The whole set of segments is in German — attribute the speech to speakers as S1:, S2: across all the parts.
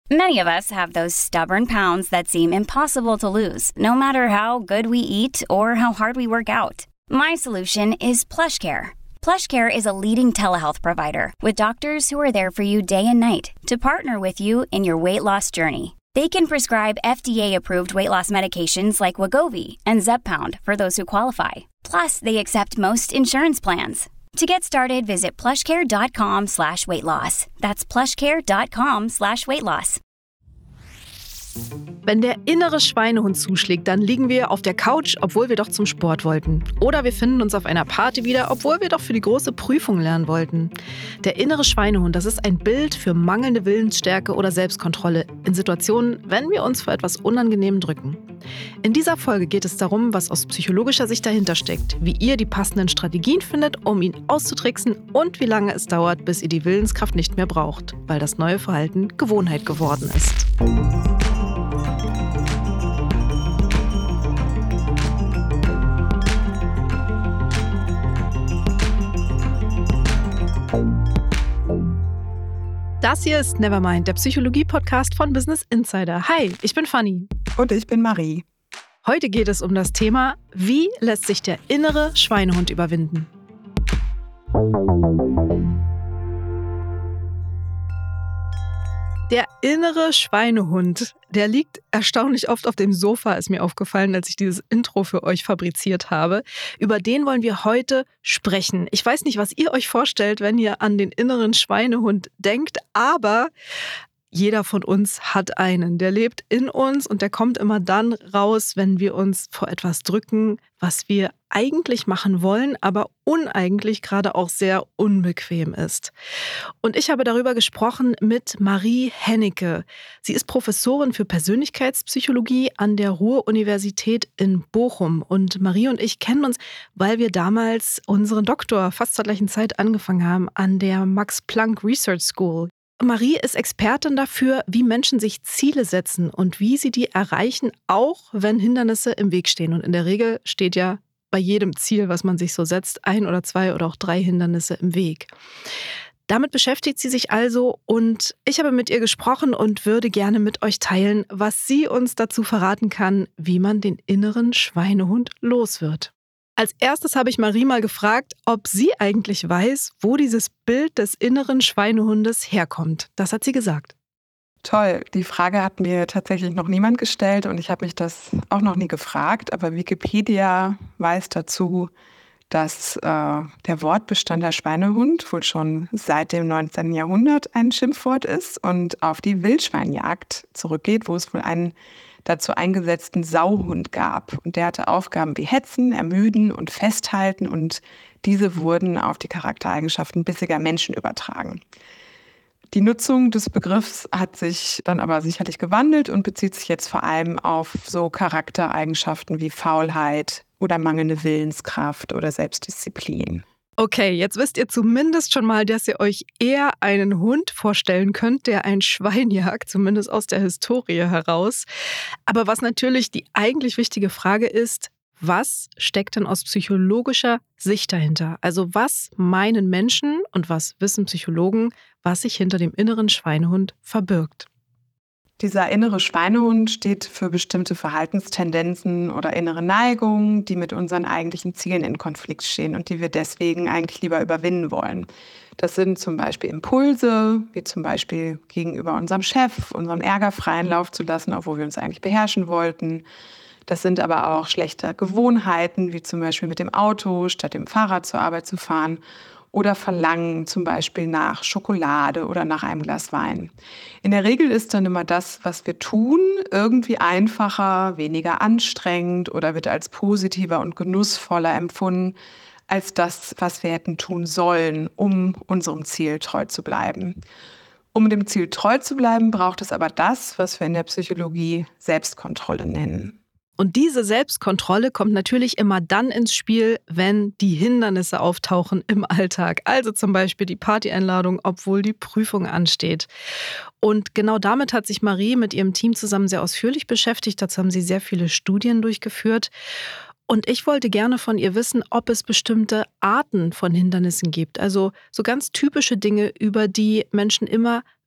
S1: Many of us have those stubborn pounds that seem impossible to lose, no matter how good we eat or how hard we work out. My solution is PlushCare. PlushCare is a leading telehealth provider with doctors who are there for you day and night to partner with you in your weight loss journey. They can prescribe FDA-approved weight loss medications like Wegovy and Zepbound for those who qualify. Plus, they accept most insurance plans. To get started, visit plushcare.com/weightloss. That's plushcare.com/weightloss.
S2: Wenn der innere Schweinehund zuschlägt, dann liegen wir auf der Couch, obwohl wir doch zum Sport wollten. Oder wir finden uns auf einer Party wieder, obwohl wir doch für die große Prüfung lernen wollten. Der innere Schweinehund, das ist ein Bild für mangelnde Willensstärke oder Selbstkontrolle in Situationen, wenn wir uns vor etwas Unangenehmem drücken. In dieser Folge geht es darum, was aus psychologischer Sicht dahinter steckt, wie ihr die passenden Strategien findet, um ihn auszutricksen und wie lange es dauert, bis ihr die Willenskraft nicht mehr braucht, weil das neue Verhalten Gewohnheit geworden ist. Das hier ist Nevermind, der Psychologie-Podcast von Business Insider. Hi, ich bin Fanny.
S3: Und ich bin Marie.
S2: Heute geht es um das Thema, wie lässt sich der innere Schweinehund überwinden? Der innere Schweinehund, der liegt erstaunlich oft auf dem Sofa, ist mir aufgefallen, als ich dieses Intro für euch fabriziert habe. Über den wollen wir heute sprechen. Ich weiß nicht, was ihr euch vorstellt, wenn ihr an den inneren Schweinehund denkt, aber jeder von uns hat einen. Der lebt in uns und der kommt immer dann raus, wenn wir uns vor etwas drücken, was wir eigentlich machen wollen, aber uneigentlich gerade auch sehr unbequem ist. Und ich habe darüber gesprochen mit Marie Hennecke. Sie ist Professorin für Persönlichkeitspsychologie an der Ruhr-Universität in Bochum. Und Marie und ich kennen uns, weil wir damals unseren Doktor fast zur gleichen Zeit angefangen haben an der Max Planck Research School. Marie ist Expertin dafür, wie Menschen sich Ziele setzen und wie sie die erreichen, auch wenn Hindernisse im Weg stehen. Und in der Regel steht ja bei jedem Ziel, was man sich so setzt, 1 oder 2 oder auch 3 Hindernisse im Weg. Damit beschäftigt sie sich also und ich habe mit ihr gesprochen und würde gerne mit euch teilen, was sie uns dazu verraten kann, wie man den inneren Schweinehund los wird. Als erstes habe ich Marie mal gefragt, ob sie eigentlich weiß, wo dieses Bild des inneren Schweinehundes herkommt. Das hat sie gesagt.
S3: Toll, die Frage hat mir tatsächlich noch niemand gestellt und ich habe mich das auch noch nie gefragt. Aber Wikipedia weiß dazu, dass der Wortbestand der Schweinehund wohl schon seit dem 19. Jahrhundert ein Schimpfwort ist und auf die Wildschweinjagd zurückgeht, wo es wohl einen dazu eingesetzten Sauhund gab. Und der hatte Aufgaben wie Hetzen, Ermüden und Festhalten und diese wurden auf die Charaktereigenschaften bissiger Menschen übertragen. Die Nutzung des Begriffs hat sich dann aber sicherlich gewandelt und bezieht sich jetzt vor allem auf so Charaktereigenschaften wie Faulheit oder mangelnde Willenskraft oder Selbstdisziplin.
S2: Okay, jetzt wisst ihr zumindest schon mal, dass ihr euch eher einen Hund vorstellen könnt, der ein Schwein jagt, zumindest aus der Historie heraus. Aber was natürlich die eigentlich wichtige Frage ist, was steckt denn aus psychologischer Sicht dahinter? Also was meinen Menschen und was wissen Psychologen, was sich hinter dem inneren Schweinehund verbirgt?
S3: Dieser innere Schweinehund steht für bestimmte Verhaltenstendenzen oder innere Neigungen, die mit unseren eigentlichen Zielen in Konflikt stehen und die wir deswegen eigentlich lieber überwinden wollen. Das sind zum Beispiel Impulse, wie zum Beispiel gegenüber unserem Chef, unseren Ärger freien Lauf zu lassen, obwohl wir uns eigentlich beherrschen wollten. Das sind aber auch schlechte Gewohnheiten, wie zum Beispiel mit dem Auto statt dem Fahrrad zur Arbeit zu fahren. Oder Verlangen zum Beispiel nach Schokolade oder nach einem Glas Wein. In der Regel ist dann immer das, was wir tun, irgendwie einfacher, weniger anstrengend oder wird als positiver und genussvoller empfunden als das, was wir hätten tun sollen, um unserem Ziel treu zu bleiben. Um dem Ziel treu zu bleiben, braucht es aber das, was wir in der Psychologie Selbstkontrolle nennen.
S2: Und diese Selbstkontrolle kommt natürlich immer dann ins Spiel, wenn die Hindernisse auftauchen im Alltag. Also zum Beispiel die Partyeinladung, obwohl die Prüfung ansteht. Und genau damit hat sich Marie mit ihrem Team zusammen sehr ausführlich beschäftigt. Dazu haben sie sehr viele Studien durchgeführt. Und ich wollte gerne von ihr wissen, ob es bestimmte Arten von Hindernissen gibt. Also so ganz typische Dinge, über die Menschen immer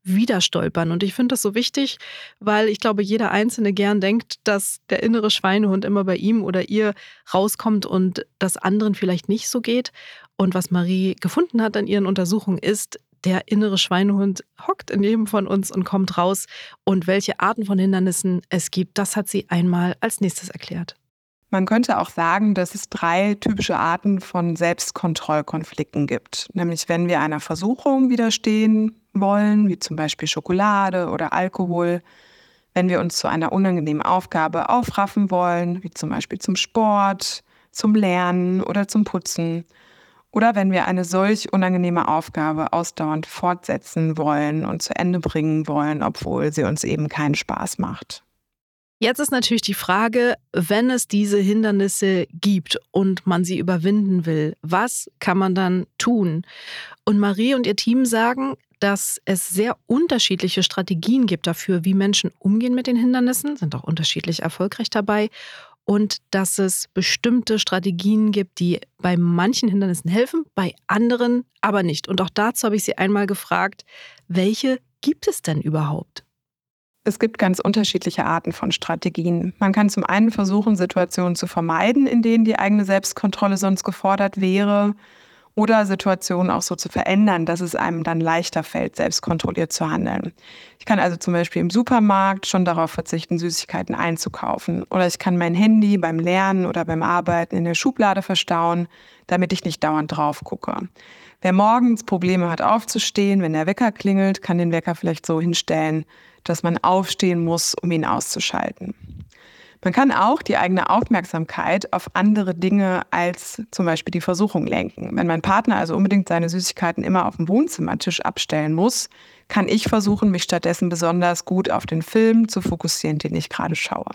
S2: wieder stolpern. Und ich finde das so wichtig, weil ich glaube, jeder Einzelne gern denkt, dass der innere Schweinehund immer bei ihm oder ihr rauskommt und das anderen vielleicht nicht so geht. Und was Marie gefunden hat an ihren Untersuchungen ist, der innere Schweinehund hockt in jedem von uns und kommt raus. Und welche Arten von Hindernissen es gibt, das hat sie einmal als nächstes erklärt.
S3: Man könnte auch sagen, dass es 3 typische Arten von Selbstkontrollkonflikten gibt. Nämlich wenn wir einer Versuchung widerstehen wollen, wie zum Beispiel Schokolade oder Alkohol, wenn wir uns zu einer unangenehmen Aufgabe aufraffen wollen, wie zum Beispiel zum Sport, zum Lernen oder zum Putzen, oder wenn wir eine solch unangenehme Aufgabe ausdauernd fortsetzen wollen und zu Ende bringen wollen, obwohl sie uns eben keinen Spaß macht.
S2: Jetzt ist natürlich die Frage, wenn es diese Hindernisse gibt und man sie überwinden will, was kann man dann tun? Und Marie und ihr Team sagen, dass es sehr unterschiedliche Strategien gibt dafür, wie Menschen umgehen mit den Hindernissen, sind auch unterschiedlich erfolgreich dabei. Und dass es bestimmte Strategien gibt, die bei manchen Hindernissen helfen, bei anderen aber nicht. Und auch dazu habe ich sie einmal gefragt, welche gibt es denn überhaupt?
S3: Es gibt ganz unterschiedliche Arten von Strategien. Man kann zum einen versuchen, Situationen zu vermeiden, in denen die eigene Selbstkontrolle sonst gefordert wäre, oder Situationen auch so zu verändern, dass es einem dann leichter fällt, selbstkontrolliert zu handeln. Ich kann also zum Beispiel im Supermarkt schon darauf verzichten, Süßigkeiten einzukaufen. Oder ich kann mein Handy beim Lernen oder beim Arbeiten in der Schublade verstauen, damit ich nicht dauernd drauf gucke. Wer morgens Probleme hat aufzustehen, wenn der Wecker klingelt, kann den Wecker vielleicht so hinstellen, dass man aufstehen muss, um ihn auszuschalten. Man kann auch die eigene Aufmerksamkeit auf andere Dinge als zum Beispiel die Versuchung lenken. Wenn mein Partner also unbedingt seine Süßigkeiten immer auf dem Wohnzimmertisch abstellen muss, kann ich versuchen, mich stattdessen besonders gut auf den Film zu fokussieren, den ich gerade schaue.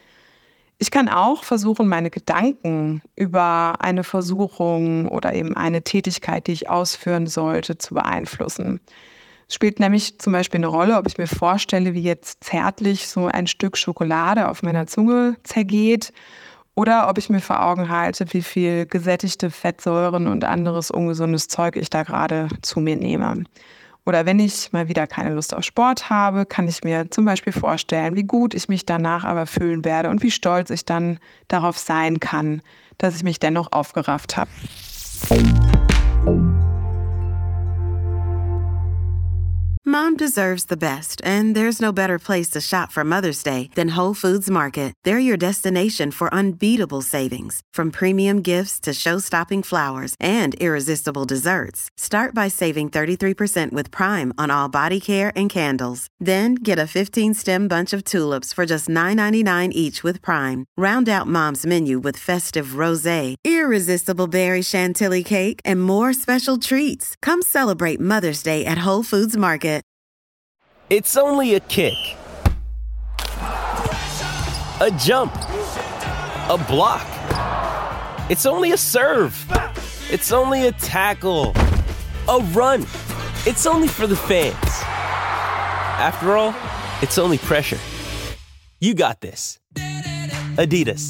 S3: Ich kann auch versuchen, meine Gedanken über eine Versuchung oder eben eine Tätigkeit, die ich ausführen sollte, zu beeinflussen. Es spielt nämlich zum Beispiel eine Rolle, ob ich mir vorstelle, wie jetzt zärtlich so ein Stück Schokolade auf meiner Zunge zergeht oder ob ich mir vor Augen halte, wie viel gesättigte Fettsäuren und anderes ungesundes Zeug ich da gerade zu mir nehme. Oder wenn ich mal wieder keine Lust auf Sport habe, kann ich mir zum Beispiel vorstellen, wie gut ich mich danach aber fühlen werde und wie stolz ich dann darauf sein kann, dass ich mich dennoch aufgerafft habe.
S4: Mom deserves the best, and there's no better place to shop for Mother's Day than Whole Foods Market. They're your destination for unbeatable savings, from premium gifts to show-stopping flowers and irresistible desserts. Start by saving 33% with Prime on all body care and candles. Then get a 15-stem bunch of tulips for just $9.99 each with Prime. Round out Mom's menu with festive rosé, irresistible berry chantilly cake, and more special treats. Come celebrate Mother's Day at Whole Foods Market.
S5: It's only a kick, a jump, a block. It's only a serve. It's only a tackle, a run. It's only for the fans. After all, it's only pressure. You got this. Adidas.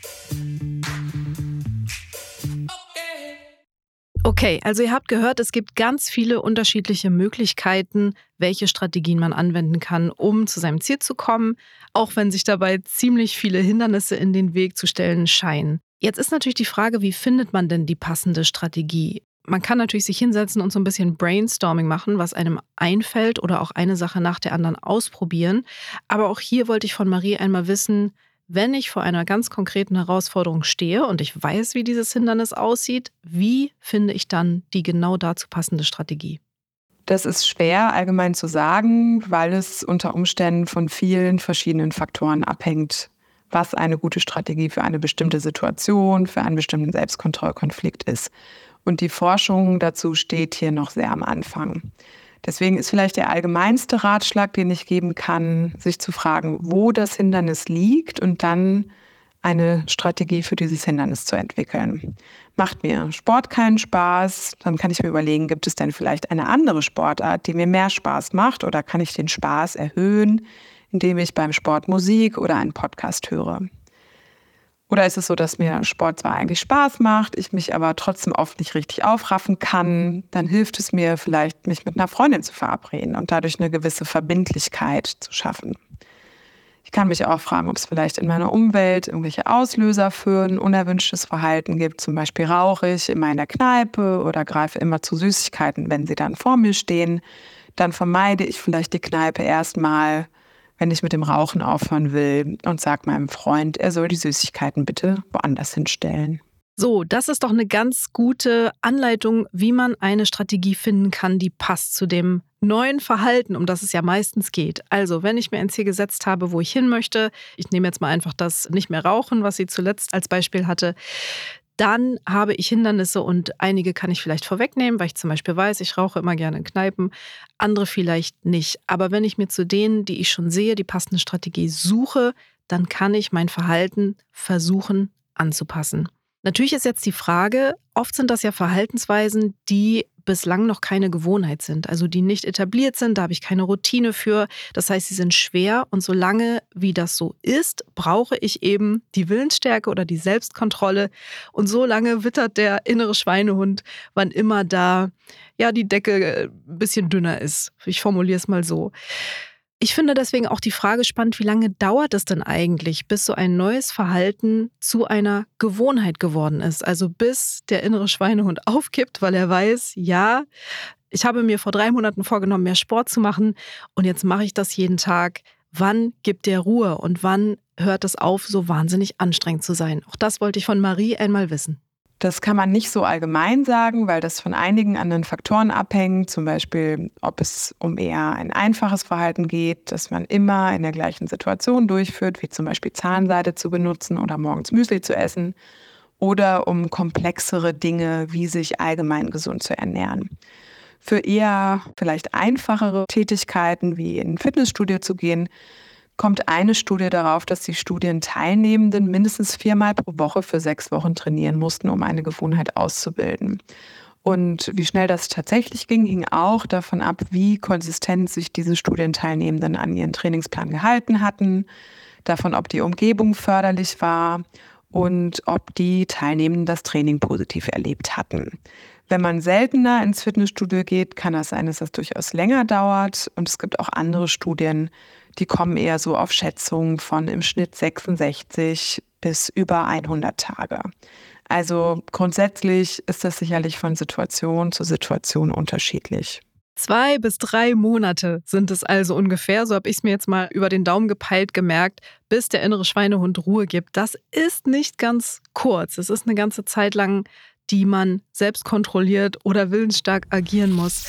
S2: Okay, also ihr habt gehört, es gibt ganz viele unterschiedliche Möglichkeiten, welche Strategien man anwenden kann, um zu seinem Ziel zu kommen, auch wenn sich dabei ziemlich viele Hindernisse in den Weg zu stellen scheinen. Jetzt ist natürlich die Frage, wie findet man denn die passende Strategie? Man kann natürlich sich hinsetzen und so ein bisschen Brainstorming machen, was einem einfällt oder auch eine Sache nach der anderen ausprobieren. Aber auch hier wollte ich von Marie einmal wissen, wenn ich vor einer ganz konkreten Herausforderung stehe und ich weiß, wie dieses Hindernis aussieht, wie finde ich dann die genau dazu passende Strategie?
S3: Das ist schwer allgemein zu sagen, weil es unter Umständen von vielen verschiedenen Faktoren abhängt, was eine gute Strategie für eine bestimmte Situation, für einen bestimmten Selbstkontrollkonflikt ist. Und die Forschung dazu steht hier noch sehr am Anfang. Deswegen ist vielleicht der allgemeinste Ratschlag, den ich geben kann, sich zu fragen, wo das Hindernis liegt und dann eine Strategie für dieses Hindernis zu entwickeln. Macht mir Sport keinen Spaß, dann kann ich mir überlegen, gibt es denn vielleicht eine andere Sportart, die mir mehr Spaß macht, oder kann ich den Spaß erhöhen, indem ich beim Sport Musik oder einen Podcast höre? Oder ist es so, dass mir Sport zwar eigentlich Spaß macht, ich mich aber trotzdem oft nicht richtig aufraffen kann? Dann hilft es mir vielleicht, mich mit einer Freundin zu verabreden und dadurch eine gewisse Verbindlichkeit zu schaffen. Ich kann mich auch fragen, ob es vielleicht in meiner Umwelt irgendwelche Auslöser für ein unerwünschtes Verhalten gibt. Zum Beispiel rauche ich immer in der Kneipe oder greife immer zu Süßigkeiten, wenn sie dann vor mir stehen. Dann vermeide ich vielleicht die Kneipe erstmal, wenn ich mit dem Rauchen aufhören will, und sage meinem Freund, er soll die Süßigkeiten bitte woanders hinstellen.
S2: So, das ist doch eine ganz gute Anleitung, wie man eine Strategie finden kann, die passt zu dem neuen Verhalten, um das es ja meistens geht. Also, wenn ich mir ein Ziel gesetzt habe, wo ich hin möchte, ich nehme jetzt mal einfach das nicht mehr rauchen, was sie zuletzt als Beispiel hatte, dann habe ich Hindernisse und einige kann ich vielleicht vorwegnehmen, weil ich zum Beispiel weiß, ich rauche immer gerne in Kneipen, andere vielleicht nicht. Aber wenn ich mir zu denen, die ich schon sehe, die passende Strategie suche, dann kann ich mein Verhalten versuchen anzupassen. Natürlich ist jetzt die Frage, oft sind das ja Verhaltensweisen, die bislang noch keine Gewohnheit sind, also die nicht etabliert sind, da habe ich keine Routine für. Das heißt, sie sind schwer und solange wie das so ist, brauche ich eben die Willensstärke oder die Selbstkontrolle und so lange wittert der innere Schweinehund, wann immer da ja die Decke ein bisschen dünner ist. Ich formuliere es mal so. Ich finde deswegen auch die Frage spannend, wie lange dauert es denn eigentlich, bis so ein neues Verhalten zu einer Gewohnheit geworden ist? Also bis der innere Schweinehund aufkippt, weil er weiß, ja, ich habe mir vor 3 Monaten vorgenommen, mehr Sport zu machen und jetzt mache ich das jeden Tag. Wann gibt der Ruhe und wann hört es auf, so wahnsinnig anstrengend zu sein? Auch das wollte ich von Marie einmal wissen.
S3: Das kann man nicht so allgemein sagen, weil das von einigen anderen Faktoren abhängt. Zum Beispiel, ob es um eher ein einfaches Verhalten geht, das man immer in der gleichen Situation durchführt, wie zum Beispiel Zahnseide zu benutzen oder morgens Müsli zu essen. Oder um komplexere Dinge, wie sich allgemein gesund zu ernähren. Für eher vielleicht einfachere Tätigkeiten, wie in ein Fitnessstudio zu gehen, kommt eine Studie darauf, dass die Studienteilnehmenden mindestens 4-mal pro Woche für 6 Wochen trainieren mussten, um eine Gewohnheit auszubilden. Und wie schnell das tatsächlich ging, hing auch davon ab, wie konsistent sich diese Studienteilnehmenden an ihren Trainingsplan gehalten hatten, davon, ob die Umgebung förderlich war und ob die Teilnehmenden das Training positiv erlebt hatten. Wenn man seltener ins Fitnessstudio geht, kann das sein, dass das durchaus länger dauert. Und es gibt auch andere Studien, die kommen eher so auf Schätzungen von im Schnitt 66 bis über 100 Tage. Also grundsätzlich ist das sicherlich von Situation zu Situation unterschiedlich.
S2: 2 bis 3 Monate sind es also ungefähr, so habe ich es mir jetzt mal über den Daumen gepeilt gemerkt, bis der innere Schweinehund Ruhe gibt. Das ist nicht ganz kurz. Es ist eine ganze Zeit lang, die man selbst kontrolliert oder willensstark agieren muss.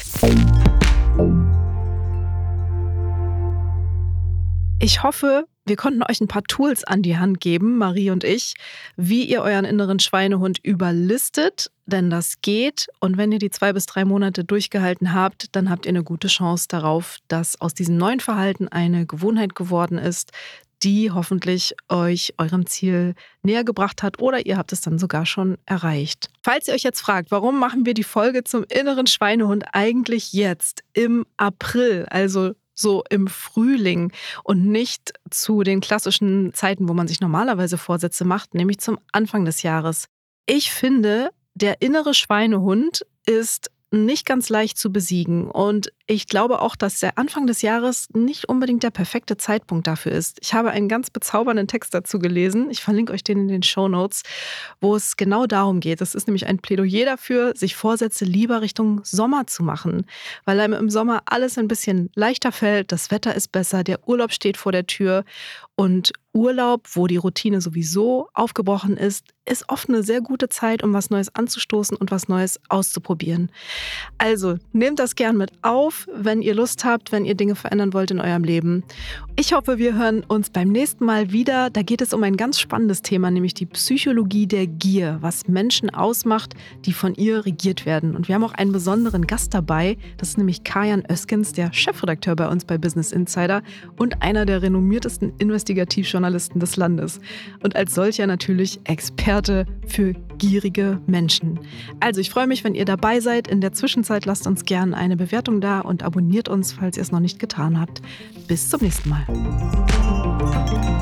S2: Ich hoffe, wir konnten euch ein paar Tools an die Hand geben, Marie und ich, wie ihr euren inneren Schweinehund überlistet, denn das geht. Und wenn ihr die 2 bis 3 Monate durchgehalten habt, dann habt ihr eine gute Chance darauf, dass aus diesem neuen Verhalten eine Gewohnheit geworden ist, die hoffentlich euch eurem Ziel näher gebracht hat oder ihr habt es dann sogar schon erreicht. Falls ihr euch jetzt fragt, warum machen wir die Folge zum inneren Schweinehund eigentlich jetzt im April, also so im Frühling und nicht zu den klassischen Zeiten, wo man sich normalerweise Vorsätze macht, nämlich zum Anfang des Jahres. Ich finde, der innere Schweinehund ist nicht ganz leicht zu besiegen und ich glaube auch, dass der Anfang des Jahres nicht unbedingt der perfekte Zeitpunkt dafür ist. Ich habe einen ganz bezaubernden Text dazu gelesen, ich verlinke euch den in den Shownotes, wo es genau darum geht. Das ist nämlich ein Plädoyer dafür, sich Vorsätze lieber Richtung Sommer zu machen, weil einem im Sommer alles ein bisschen leichter fällt, das Wetter ist besser, der Urlaub steht vor der Tür und Urlaub, wo die Routine sowieso aufgebrochen ist oft eine sehr gute Zeit, um was Neues anzustoßen und was Neues auszuprobieren. Also nehmt das gern mit auf, wenn ihr Lust habt, wenn ihr Dinge verändern wollt in eurem Leben. Ich hoffe, wir hören uns beim nächsten Mal wieder. Da geht es um ein ganz spannendes Thema, nämlich die Psychologie der Gier, was Menschen ausmacht, die von ihr regiert werden. Und wir haben auch einen besonderen Gast dabei, das ist nämlich Kajan Özkens, der Chefredakteur bei uns bei Business Insider und einer der renommiertesten Investigativjournalisten des Landes. Und als solcher natürlich Experte für gierige Menschen. Also ich freue mich, wenn ihr dabei seid. In der Zwischenzeit lasst uns gerne eine Bewertung da und abonniert uns, falls ihr es noch nicht getan habt. Bis zum nächsten Mal.